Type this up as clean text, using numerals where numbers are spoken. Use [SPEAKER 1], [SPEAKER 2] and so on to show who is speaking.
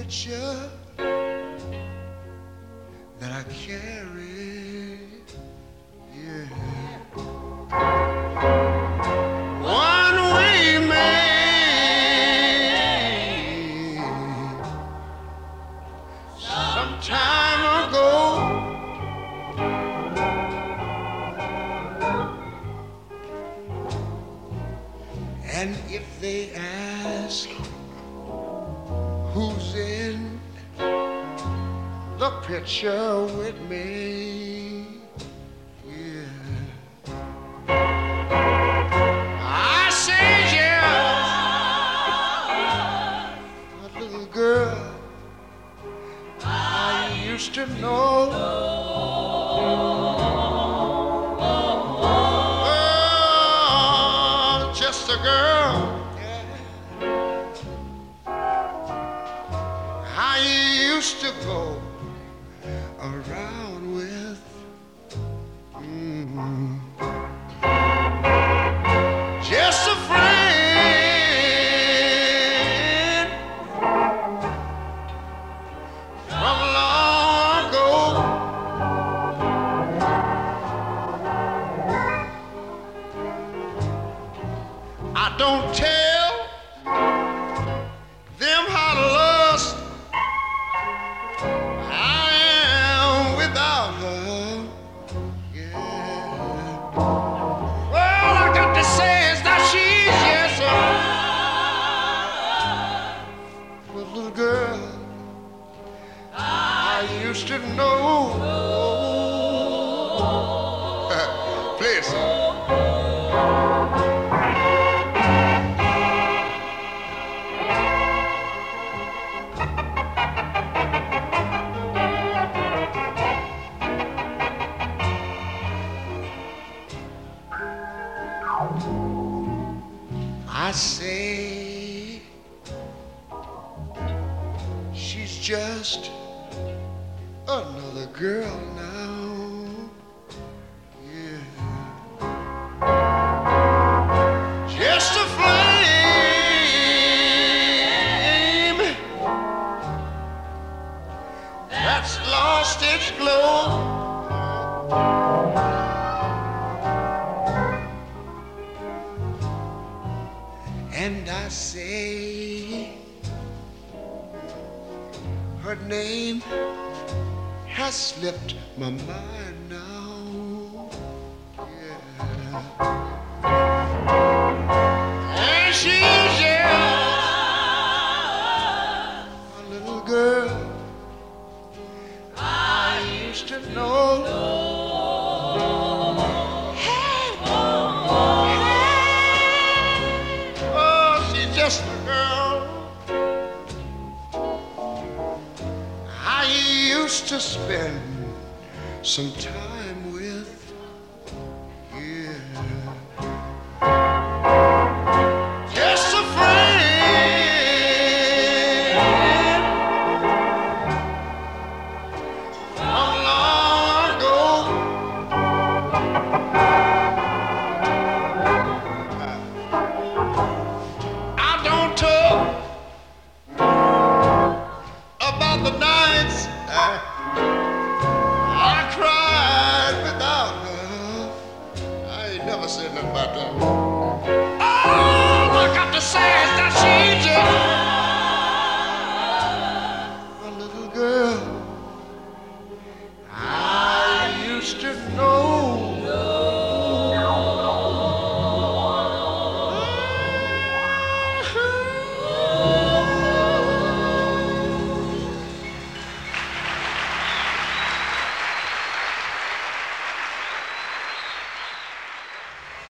[SPEAKER 1] picture that I carry, yeah. One we made some time ago, and if they ask who's in the picture with me, yeah, I say yeah, a little girl I used to know. Oh, just a girl, yeah, I used to go around with. Just a friend from long ago. I don't tell them how to lust I am without her, yeah. All I got to say is that she's yes, a little girl I used to know. Play it, son. I say she's just another girl now, yeah. Just a flame that's lost its glow. And I say her name has slipped my mind now, yeah. And she's yeah, a little girl I used to know. Just a girl I used to spend some time with, yeah. Just a friend from long ago. About the nights I cried without her. I ain't never said nothing about that.